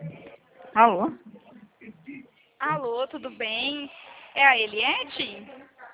Alô? Alô, tudo bem? É a Eliette?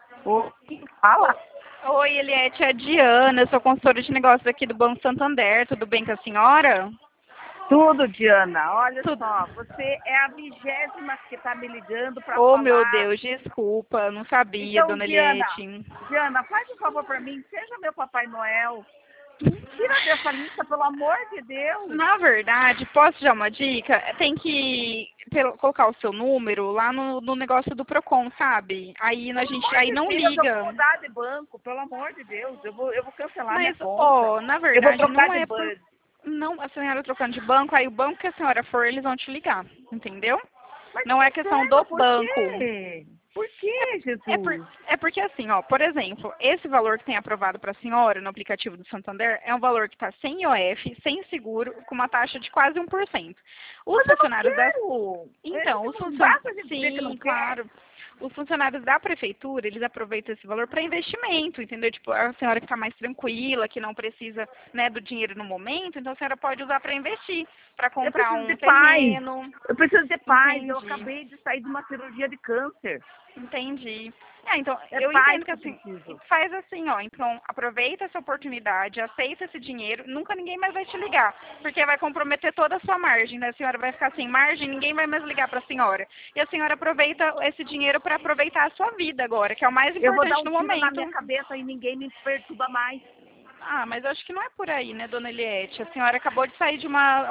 Ô, fala. Oi, Eliette, é a Diana, eu sou consultora de negócios aqui do Banco Santander, tudo bem com a senhora? Tudo, Diana. Olha Tudo. só, você é a 20ª que está me ligando para Oh, meu falar. Deus, desculpa, não sabia, Então, dona Eliette. Diana, faz um favor para mim, seja meu Papai Noel. Me tira dessa lista, pelo amor de Deus. Na verdade, posso te dar uma dica? Tem que colocar o seu número lá no negócio do Procon, sabe? Aí a Pelo gente amor aí de não Deus, eu vou liga. mudar de banco, pelo amor de Deus. Eu vou cancelar minha Mas, conta. ó, na Eu vou verdade, trocar não de é por. banco. Não, a senhora trocando de banco, aí o banco que a senhora for, eles vão te ligar, entendeu? Mas Não que é questão do inferno, por banco. quê? Por que, Jesus? É porque assim, ó, por exemplo, esse valor que tem aprovado para a senhora no aplicativo do Santander é um valor que está sem IOF, sem seguro, com uma taxa de quase 1%. Os Mas eu não funcionários da quero. então, os Não funcionários, basta a gente dizer que não sim, quer. claro. Os funcionários da prefeitura, eles aproveitam esse valor para investimento, entendeu? Tipo, a senhora que está mais tranquila, que não precisa, né, do dinheiro no momento, então a senhora pode usar para investir, para Eu comprar preciso um de paz. terreno. Eu preciso de paz. Eu Entendi, acabei de sair de uma cirurgia de câncer. entendi. É, então, É eu paz entendo que que eu assim, preciso. faz assim, ó, então aproveita essa oportunidade, aceita esse dinheiro, nunca ninguém mais vai te ligar, porque vai comprometer toda a sua margem, né? A senhora vai ficar sem margem, ninguém vai mais ligar para a senhora. E a senhora aproveita esse dinheiro para aproveitar a sua vida agora, que é o mais Eu vou dar importante um no tiro na momento. minha cabeça e ninguém me perturba mais. Ah, mas eu acho que não é por aí, né, dona Eliette? A senhora acabou de sair de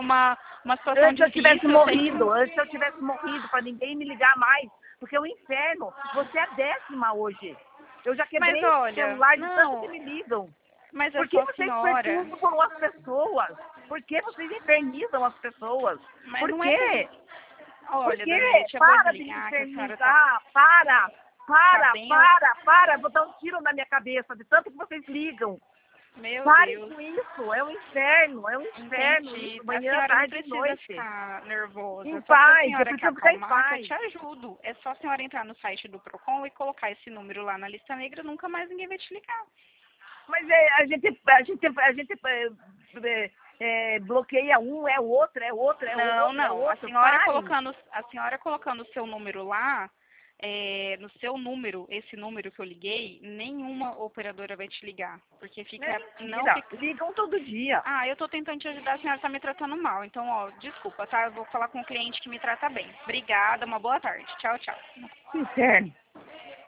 uma situação Antes eu tivesse difícil, eu sei que. morrido, antes eu tivesse morrido, para ninguém me ligar mais. Porque é o inferno. Você é a 10ª hoje. Eu já Mas quebrei esse olha, celular de tanto que não, me ligam. mas é Por que só a vocês senhora. perturbam as pessoas? Por que vocês infernizam as pessoas? Mas Por não é por. quê? Por Olha, dona quê? Eliette, eu vou Para de me desligar que a senhora infernizar. tá bem. Para. Vou dar um tiro na minha cabeça de tanto que vocês ligam. Meu Parem Deus. com isso. É um inferno Entendi. isso. A Manhã, senhora não tarde e precisa noite. ficar nervosa. Em Só se a paz. Eu senhora quer preciso ficar em acalmar, que eu paz. te ajudo. É só a senhora entrar no site do Procon e colocar esse número lá na lista negra, nunca mais ninguém vai te ligar. Mas bloqueia um, é outro, é outro, é Não, outro, é não. outro. Parem. A senhora colocando o seu número lá, no seu número, esse número que eu liguei, nenhuma operadora vai te ligar, porque fica, não Mentira. fica. Ligam todo dia. Ah, eu tô tentando te ajudar, a senhora tá me tratando mal. Então, ó, desculpa, tá? Eu vou falar com o cliente que me trata bem. Obrigada, uma boa tarde. Tchau, tchau. Que inferno.